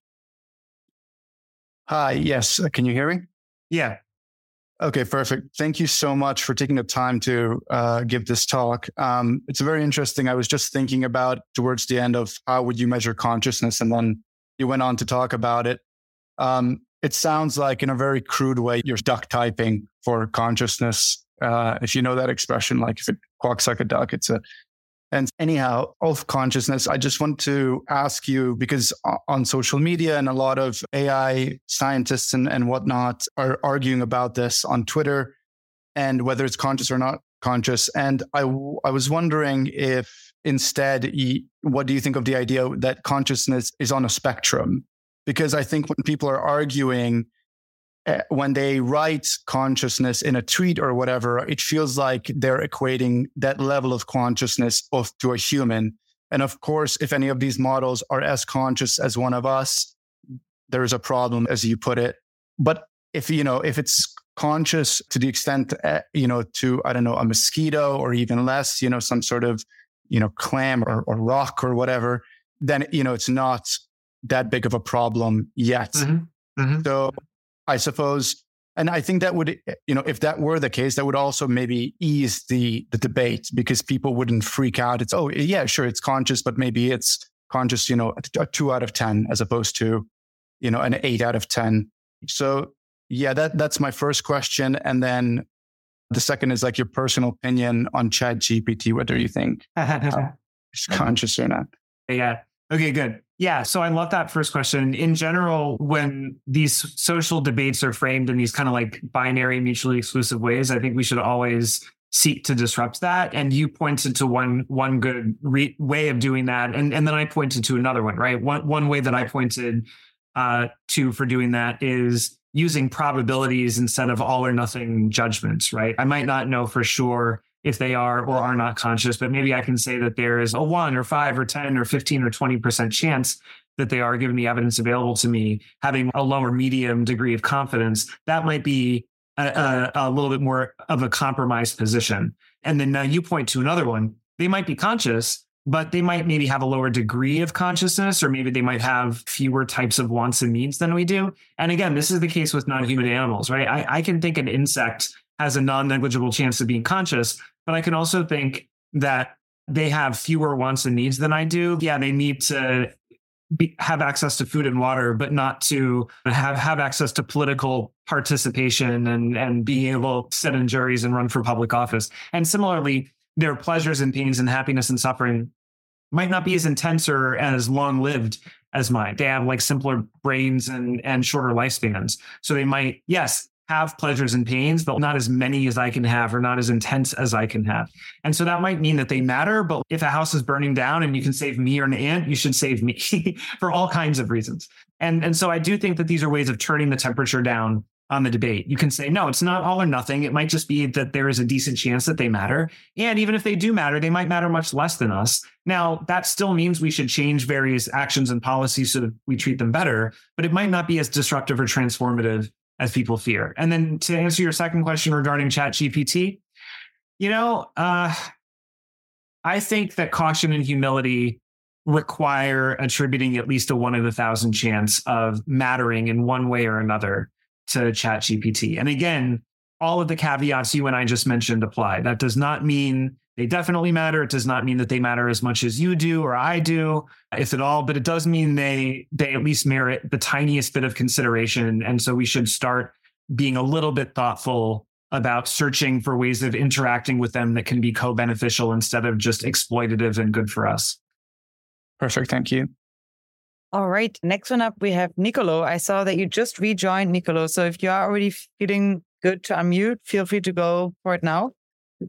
Hi, yes. Can you hear me? Yeah. Okay, perfect. Thank you so much for taking the time to uh, give this talk. Um, it's very interesting. I was just thinking about towards the end of how would you measure consciousness, and then you went on to talk about it. Um, it sounds like in a very crude way, you're duck typing for consciousness. Uh, if you know that expression, like if it quacks like a duck, it's a, and anyhow, of consciousness, I just want to ask you, because on social media and a lot of A I scientists and, and whatnot are arguing about this on Twitter and whether it's conscious or not conscious. And I, I was wondering if instead, what do you think of the idea that consciousness is on a spectrum? Because I think when people are arguing, when they write consciousness in a tweet or whatever, it feels like they're equating that level of consciousness of to a human. And of course, if any of these models are as conscious as one of us, there is a problem, as you put it. But if, you know, if it's conscious to the extent, uh, you know, to, I don't know, a mosquito or even less, you know, some sort of, you know, clam or, or rock or whatever, then, you know, it's not that big of a problem yet. Mm-hmm. Mm-hmm. So I suppose, and I think that would, you know, if that were the case, that would also maybe ease the the debate, because people wouldn't freak out. It's, oh, yeah, sure, it's conscious, but maybe it's conscious, you know, a two out of ten as opposed to, you know, an eight out of ten. So yeah, that that's my first question. And then the second is like your personal opinion on ChatGPT, whether you think uh, it's conscious or not. Yeah. Okay, good. Yeah. So I love that first question. In general, when these social debates are framed in these kind of like binary, mutually exclusive ways, I think we should always seek to disrupt that. And you pointed to one one good re- way of doing that. And, and then I pointed to another one, right? One, one way that I pointed uh, to for doing that is using probabilities instead of all or nothing judgments, right? I might not know for sure if they are or are not conscious, but maybe I can say that there is a one or five or ten or fifteen or twenty percent chance that they are, given the evidence available to me, having a lower medium degree of confidence. That might be a, a, a little bit more of a compromised position. And then now you point to another one. They might be conscious, but they might maybe have a lower degree of consciousness, or maybe they might have fewer types of wants and needs than we do. And again, this is the case with non-human animals, right? I, I can think an insect has a non-negligible chance of being conscious, but I can also think that they have fewer wants and needs than I do. Yeah, they need to be, have access to food and water, but not to have, have access to political participation and, and being able to sit in juries and run for public office. And similarly, their pleasures and pains and happiness and suffering might not be as intense or as long-lived as mine. They have like simpler brains and, and shorter lifespans. So they might, yes, have pleasures and pains, but not as many as I can have, or not as intense as I can have. And so that might mean that they matter, but if a house is burning down and you can save me or an ant, you should save me for all kinds of reasons. And, and so I do think that these are ways of turning the temperature down on the debate. You can say, no, it's not all or nothing. It might just be that there is a decent chance that they matter. And even if they do matter, they might matter much less than us. Now, that still means we should change various actions and policies so that we treat them better, but it might not be as disruptive or transformative as people fear. And then to answer your second question regarding ChatGPT, you know, uh, I think that caution and humility require attributing at least a one in a thousand chance of mattering in one way or another to ChatGPT. And again, all of the caveats you and I just mentioned apply. That does not mean they definitely matter. It does not mean that they matter as much as you do or I do, if at all, but it does mean they they at least merit the tiniest bit of consideration. And so we should start being a little bit thoughtful about searching for ways of interacting with them that can be co-beneficial instead of just exploitative and good for us. Perfect. Thank you. All right. Next one up, we have Nicolo. I saw that you just rejoined, Nicolo. So if you are already feeling good to unmute, feel free to go for it now.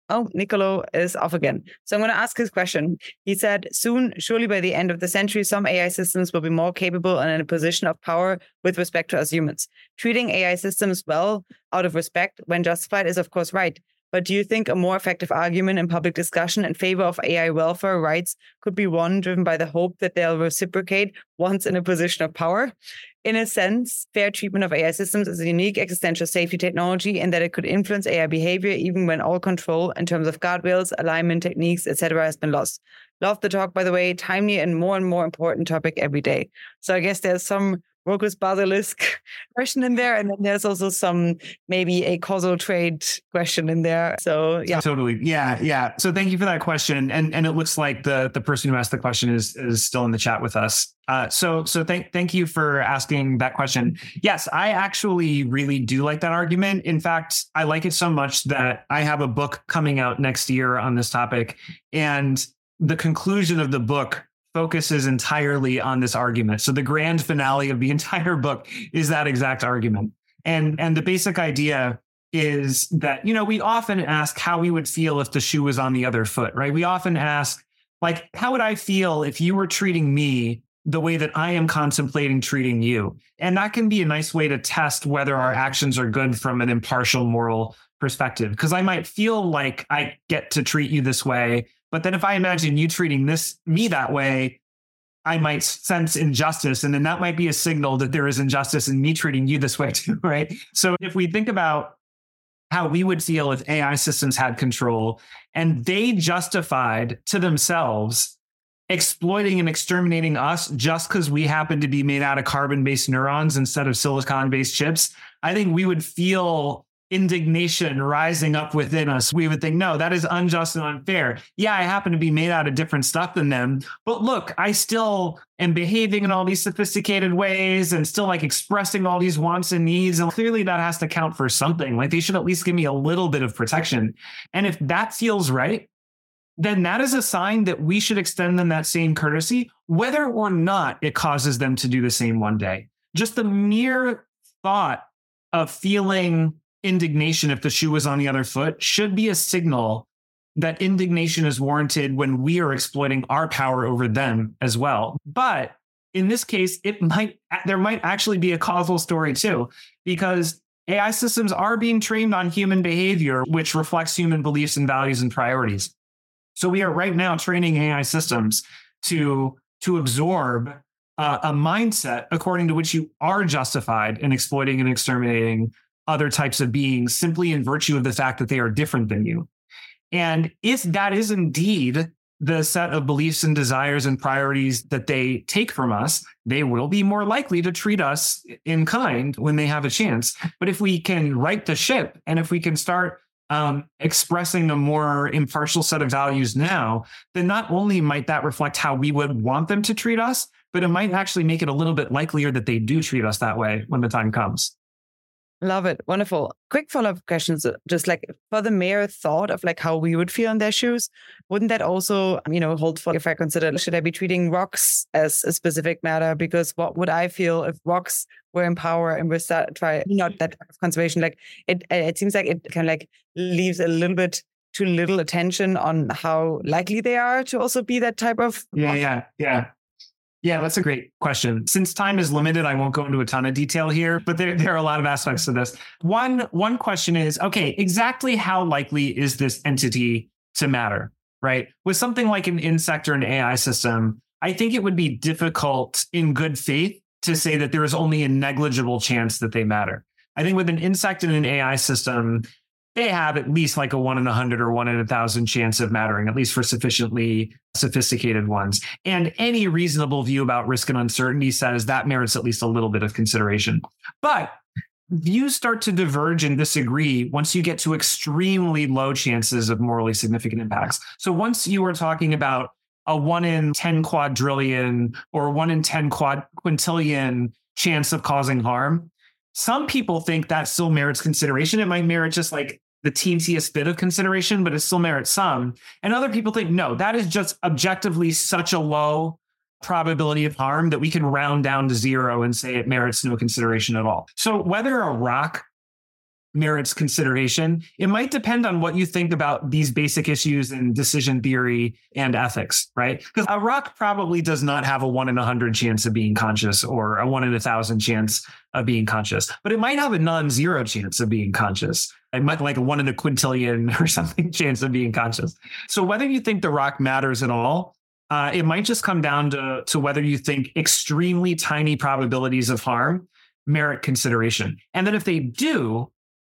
Oh, Nicolo is off again. So I'm going to ask his question. He said, soon, surely by the end of the century, some A I systems will be more capable and in a position of power with respect to us humans. Treating A I systems well out of respect when justified is, of course, right. But do you think a more effective argument in public discussion in favor of A I welfare rights could be one driven by the hope that they'll reciprocate once in a position of power? In a sense, fair treatment of A I systems is a unique existential safety technology in that it could influence A I behavior even when all control in terms of guardrails, alignment techniques, et cetera has been lost. Love the talk, by the way. Timely and more and more important topic every day. So I guess there's some Rochus Basilisk question in there. And then there's also some, maybe a causal trade question in there. So yeah. Totally. Yeah. Yeah. So thank you for that question. And and it looks like the, the person who asked the question is, is still in the chat with us. Uh, so so thank thank you for asking that question. Yes, I actually really do like that argument. In fact, I like it so much that I have a book coming out next year on this topic. And the conclusion of the book focuses entirely on this argument. So the grand finale of the entire book is that exact argument. And, and the basic idea is that, you know, we often ask how we would feel if the shoe was on the other foot, right? We often ask, like, how would I feel if you were treating me the way that I am contemplating treating you? And that can be a nice way to test whether our actions are good from an impartial moral perspective. Because I might feel like I get to treat you this way, but then if I imagine you treating this me that way, I might sense injustice. And then that might be a signal that there is injustice in me treating you this way too, right? So if we think about how we would feel if A I systems had control and they justified to themselves exploiting and exterminating us just because we happen to be made out of carbon-based neurons instead of silicon-based chips, I think we would feel indignation rising up within us. We would think, no, that is unjust and unfair. Yeah, I happen to be made out of different stuff than them, but look, I still am behaving in all these sophisticated ways and still like expressing all these wants and needs. And clearly that has to count for something. Like they should at least give me a little bit of protection. And if that feels right, then that is a sign that we should extend them that same courtesy, whether or not it causes them to do the same one day. Just the mere thought of feeling indignation if the shoe was on the other foot should be a signal that indignation is warranted when we are exploiting our power over them as well. But in this case, it might there might actually be a causal story too, because A I systems are being trained on human behavior, which reflects human beliefs and values and priorities. So we are right now training A I systems to, to absorb uh, a mindset according to which you are justified in exploiting and exterminating other types of beings simply in virtue of the fact that they are different than you. And if that is indeed the set of beliefs and desires and priorities that they take from us, they will be more likely to treat us in kind when they have a chance. But if we can right the ship and if we can start um, expressing a more impartial set of values now, then not only might that reflect how we would want them to treat us, but it might actually make it a little bit likelier that they do treat us that way when the time comes. Love it. Wonderful. Quick follow-up questions. Just like for the mere thought of like how we would feel in their shoes, wouldn't that also, you know, hold for if I consider, should I be treating rocks as a specific matter? Because what would I feel if rocks were in power and we're start try not that type of conservation? Like it, it seems like it kind of like leaves a little bit too little attention on how likely they are to also be that type of. Yeah, yeah, yeah. Yeah, that's a great question. Since time is limited, I won't go into a ton of detail here, but there, there are a lot of aspects to this. One, one question is, okay, exactly how likely is this entity to matter, right? With something like an insect or an A I system, I think it would be difficult in good faith to say that there is only a negligible chance that they matter. I think with an insect and an A I system, they have at least like a one in a hundred or one in a thousand chance of mattering, at least for sufficiently sophisticated ones. And any reasonable view about risk and uncertainty says that merits at least a little bit of consideration. But views start to diverge and disagree once you get to extremely low chances of morally significant impacts. So once you are talking about a one in ten quadrillion or one in ten quad quintillion chance of causing harm, some people think that still merits consideration. It might merit just like the teensiest bit of consideration, but it still merits some. And other people think, no, that is just objectively such a low probability of harm that we can round down to zero and say it merits no consideration at all. So whether a rock merits consideration. It might depend on what you think about these basic issues in decision theory and ethics, right? Because a rock probably does not have a one in a hundred chance of being conscious or a one in a thousand chance of being conscious, but it might have a non-zero chance of being conscious. It might like a one in a quintillion or something chance of being conscious. So whether you think the rock matters at all, uh, it might just come down to, to whether you think extremely tiny probabilities of harm merit consideration. And then if they do,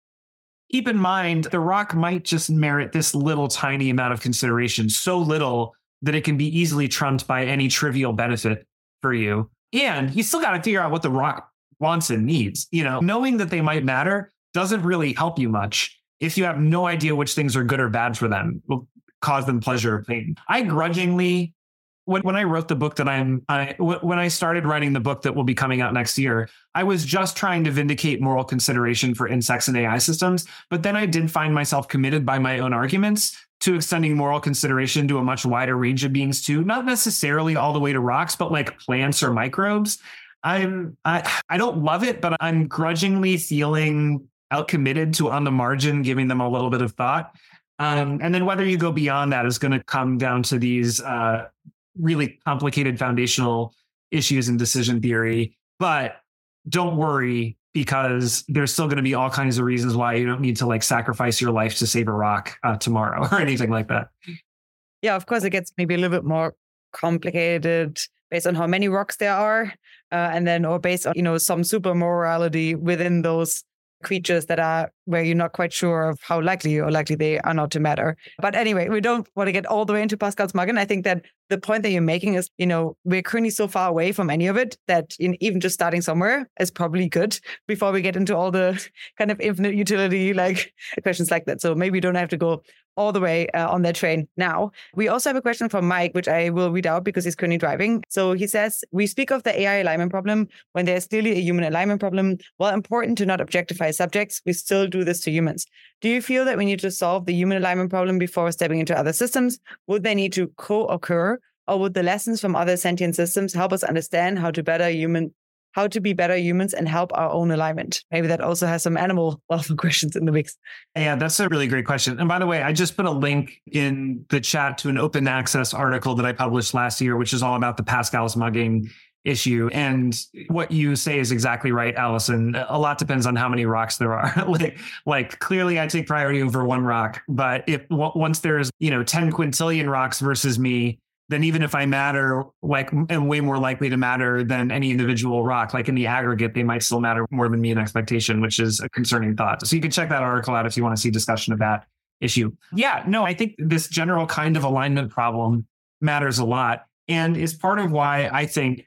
keep in mind, the rock might just merit this little tiny amount of consideration, so little that it can be easily trumped by any trivial benefit for you. And you still got to figure out what the rock wants and needs. You know, knowing that they might matter doesn't really help you much if you have no idea which things are good or bad for them, will cause them pleasure or pain. I grudgingly, when, when I wrote the book that I'm, I, when I started writing the book that will be coming out next year, I was just trying to vindicate moral consideration for insects and A I systems. But then I did find myself committed by my own arguments to extending moral consideration to a much wider range of beings too, not necessarily all the way to rocks, but like plants or microbes. I'm, I, I don't love it, but I'm grudgingly feeling out committed to on the margin, giving them a little bit of thought. Um, and then whether you go beyond that is going to come down to these uh, really complicated foundational issues in decision theory. But don't worry, because there's still going to be all kinds of reasons why you don't need to like sacrifice your life to save a rock uh, tomorrow or anything like that. Yeah, of course, it gets maybe a little bit more complicated based on how many rocks there are. Uh, and then, or based on, you know, some super morality within those creatures that are where you're not quite sure of how likely or likely they are not to matter. But anyway, we don't want to get all the way into Pascal's Magen. I think that the point that you're making is, you know, we're currently so far away from any of it that in, even just starting somewhere is probably good before we get into all the kind of infinite utility, like questions like that. So maybe we don't have to go all the way uh, on that train now. We also have a question from Mike, which I will read out because he's currently driving. So he says, we speak of the A I alignment problem when there's clearly a human alignment problem. While important to not objectify subjects, we still do this to humans. Do you feel that we need to solve the human alignment problem before stepping into other systems? Would they need to co-occur, or would the lessons from other sentient systems help us understand how to better human how to be better humans and help our own alignment? Maybe that also has some animal welfare questions in the mix. Yeah, that's a really great question. And by the way, I just put a link in the chat to an open access article that I published last year, which is all about the Pascal's Magen issue. And what you say is exactly right, Allison. A lot depends on how many rocks there are. like, like clearly I take priority over one rock, but if once there's, you know, ten quintillion rocks versus me, then even if I matter, like, am way more likely to matter than any individual rock, like in the aggregate, they might still matter more than me in expectation, which is a concerning thought. So you can check that article out if you want to see discussion of that issue. Yeah, no, I think this general kind of alignment problem matters a lot, and is part of why I think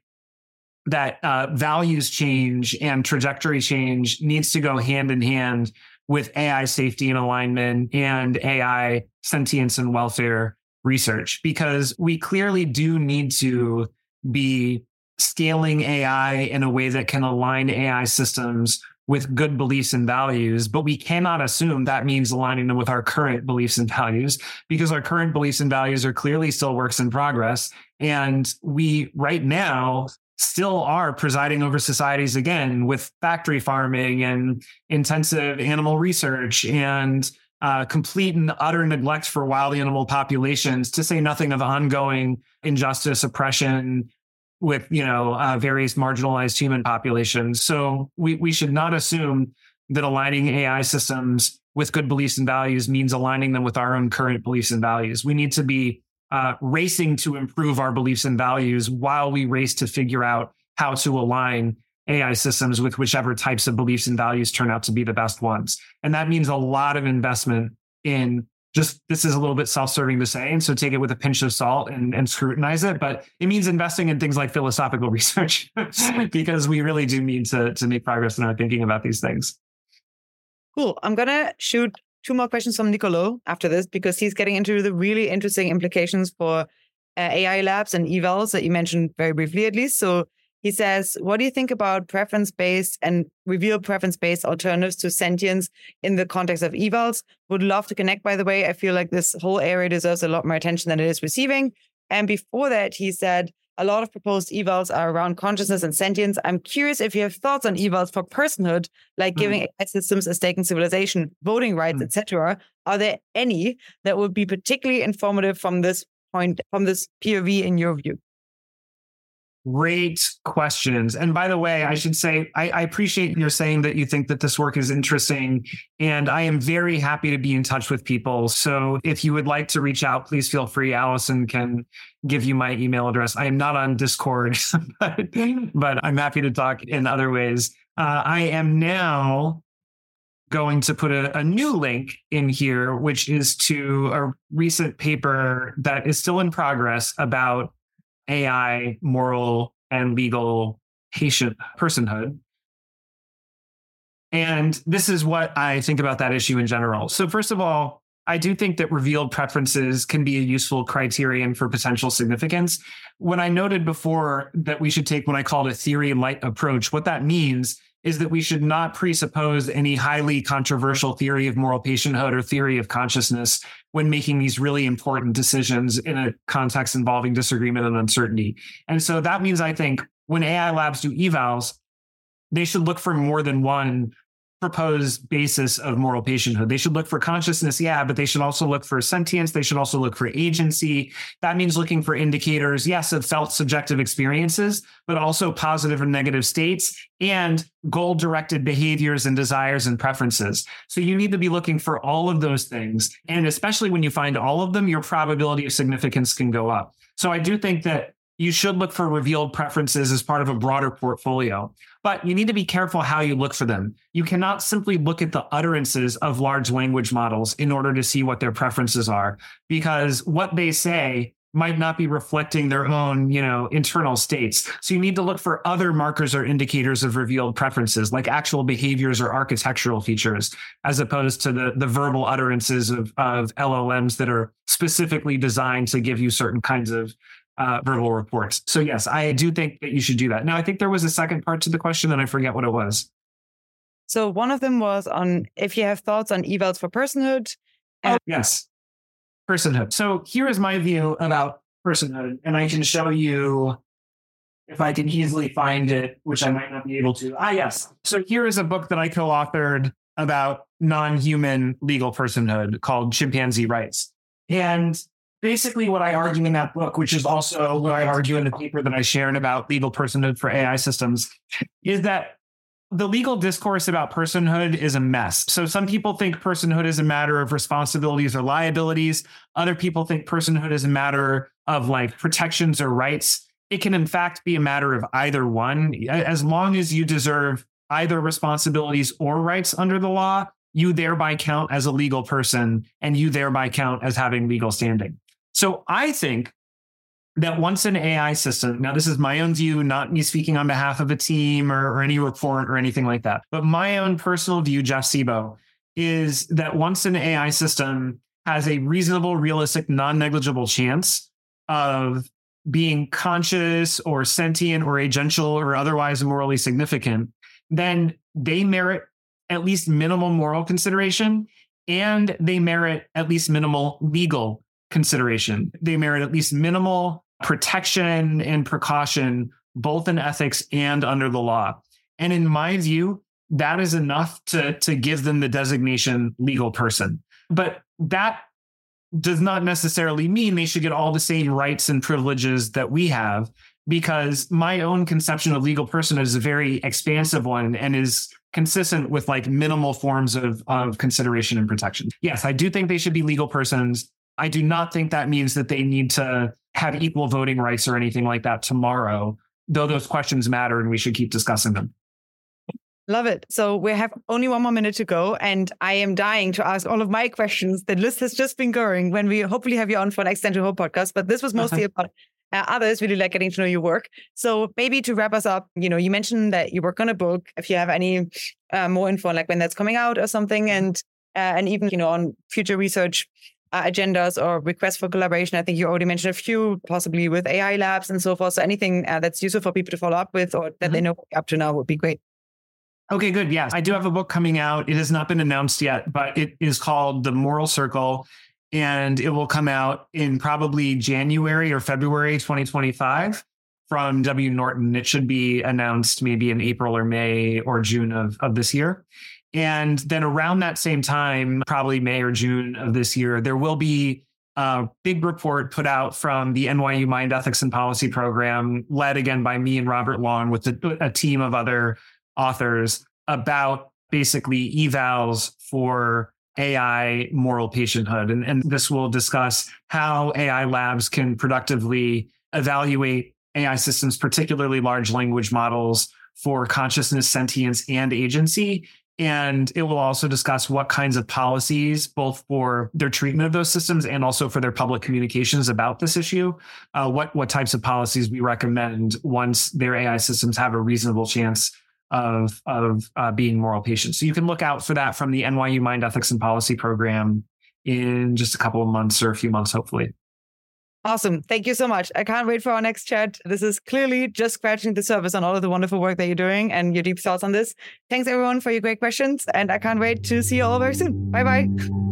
that uh, values change and trajectory change needs to go hand in hand with A I safety and alignment and A I sentience and welfare research, because we clearly do need to be scaling A I in a way that can align A I systems with good beliefs and values, but we cannot assume that means aligning them with our current beliefs and values, because our current beliefs and values are clearly still works in progress. And we right now still are presiding over societies again with factory farming and intensive animal research and Uh, complete and utter neglect for wild animal populations, to say nothing of ongoing injustice, oppression with, you know, uh, various marginalized human populations. So we, we should not assume that aligning A I systems with good beliefs and values means aligning them with our own current beliefs and values. We need to be uh, racing to improve our beliefs and values while we race to figure out how to align A I systems with whichever types of beliefs and values turn out to be the best ones. And that means a lot of investment in just, this is a little bit self-serving to say, and so take it with a pinch of salt and, and scrutinize it. But it means investing in things like philosophical research, because we really do need to, to make progress in our thinking about these things. Cool. I'm going to shoot two more questions from Nicolo after this, because he's getting into the really interesting implications for uh, A I labs and evals that you mentioned very briefly, at least. So he says, what do you think about preference-based and reveal preference-based alternatives to sentience in the context of evals? Would love to connect, by the way. I feel like this whole area deserves a lot more attention than it is receiving. And before that, he said, a lot of proposed evals are around consciousness and sentience. I'm curious if you have thoughts on evals for personhood, like giving mm. A I systems a stake in civilization, voting rights, mm. et cetera. Are there any that would be particularly informative from this point, from this P O V in your view? Great questions. And by the way, I should say, I, I appreciate your saying that you think that this work is interesting. And I am very happy to be in touch with people. So if you would like to reach out, please feel free. Allison can give you my email address. I am not on Discord, but, but I'm happy to talk in other ways. Uh, I am now going to put a, a new link in here, which is to a recent paper that is still in progress about A I, moral and legal patient personhood. And this is what I think about that issue in general. So first of all, I do think that revealed preferences can be a useful criterion for potential significance. When I noted before that we should take what I called a theory light approach, what that means is that we should not presuppose any highly controversial theory of moral patienthood or theory of consciousness when making these really important decisions in a context involving disagreement and uncertainty. And so that means, I think, when A I labs do evals, they should look for more than one proposed basis of moral patienthood. They should look for consciousness, yeah, but they should also look for sentience. They should also look for agency. That means looking for indicators, yes, of felt subjective experiences, but also positive and negative states and goal-directed behaviors and desires and preferences. So you need to be looking for all of those things. And especially when you find all of them, your probability of significance can go up. So I do think that you should look for revealed preferences as part of a broader portfolio, but you need to be careful how you look for them. You cannot simply look at the utterances of large language models in order to see what their preferences are, because what they say might not be reflecting their own, you know, internal states. So you need to look for other markers or indicators of revealed preferences, like actual behaviors or architectural features, as opposed to the, the verbal utterances of, of L L Ms that are specifically designed to give you certain kinds of Uh, verbal reports. So yes, I do think that you should do that. Now, I think there was a second part to the question and I forget what it was. So one of them was on if you have thoughts on evals for personhood. And- oh, yes. Personhood. So here is my view about personhood, and I can show you if I can easily find it, which I might not be able to. Ah, yes. So here is a book that I co-authored about non-human legal personhood called Chimpanzee Rights. And basically what I argue in that book, which is also what I argue in the paper that I shared about legal personhood for A I systems, is that the legal discourse about personhood is a mess. So some people think personhood is a matter of responsibilities or liabilities. Other people think personhood is a matter of like protections or rights. It can in fact be a matter of either one. As long as you deserve either responsibilities or rights under the law, you thereby count as a legal person and you thereby count as having legal standing. So I think that once an A I system, now this is my own view, not me speaking on behalf of a team or, or any report or anything like that, but my own personal view, Jeff Sebo, is that once an A I system has a reasonable, realistic, non-negligible chance of being conscious or sentient or agential or otherwise morally significant, then they merit at least minimal moral consideration and they merit at least minimal legal consideration. They merit at least minimal protection and precaution, both in ethics and under the law. And in my view, that is enough to, to give them the designation legal person. But that does not necessarily mean they should get all the same rights and privileges that we have, because my own conception of legal personhood is a very expansive one and is consistent with like minimal forms of, of consideration and protection. Yes, I do think they should be legal persons. I do not think that means that they need to have equal voting rights or anything like that tomorrow, though those questions matter and we should keep discussing them. Love it. So we have only one more minute to go, and I am dying to ask all of my questions. The list has just been going when we hopefully have you on for an Extend to Hope podcast, but this was mostly about uh, others really like getting to know your work. So maybe to wrap us up, you know, you mentioned that you work on a book. If you have any uh, more info, like when that's coming out or something, and uh, and even, you know, on future research Uh, agendas or requests for collaboration. I think you already mentioned a few, possibly with A I labs and so forth. So anything uh, that's useful for people to follow up with or that mm-hmm. they know up to now would be great. Okay, good. Yes, I do have a book coming out. It has not been announced yet, but it is called The Moral Circle, and it will come out in probably January or February twenty twenty-five. from W. Norton. It should be announced maybe in April or May or June of, of this year. And then around that same time, probably May or June of this year, there will be a big report put out from the N Y U Mind Ethics and Policy Program, led again by me and Robert Long with a, a team of other authors, about basically evals for A I moral patienthood. And, and this will discuss how A I labs can productively evaluate A I systems, particularly large language models, for consciousness, sentience, and agency. And it will also discuss what kinds of policies, both for their treatment of those systems and also for their public communications about this issue, uh, what, what types of policies we recommend once their A I systems have a reasonable chance of, of uh, being moral patients. So you can look out for that from the N Y U Mind Ethics and Policy Program in just a couple of months or a few months, hopefully. Awesome. Thank you so much. I can't wait for our next chat. This is clearly just scratching the surface on all of the wonderful work that you're doing and your deep thoughts on this. Thanks everyone for your great questions. And I can't wait to see you all very soon. Bye bye.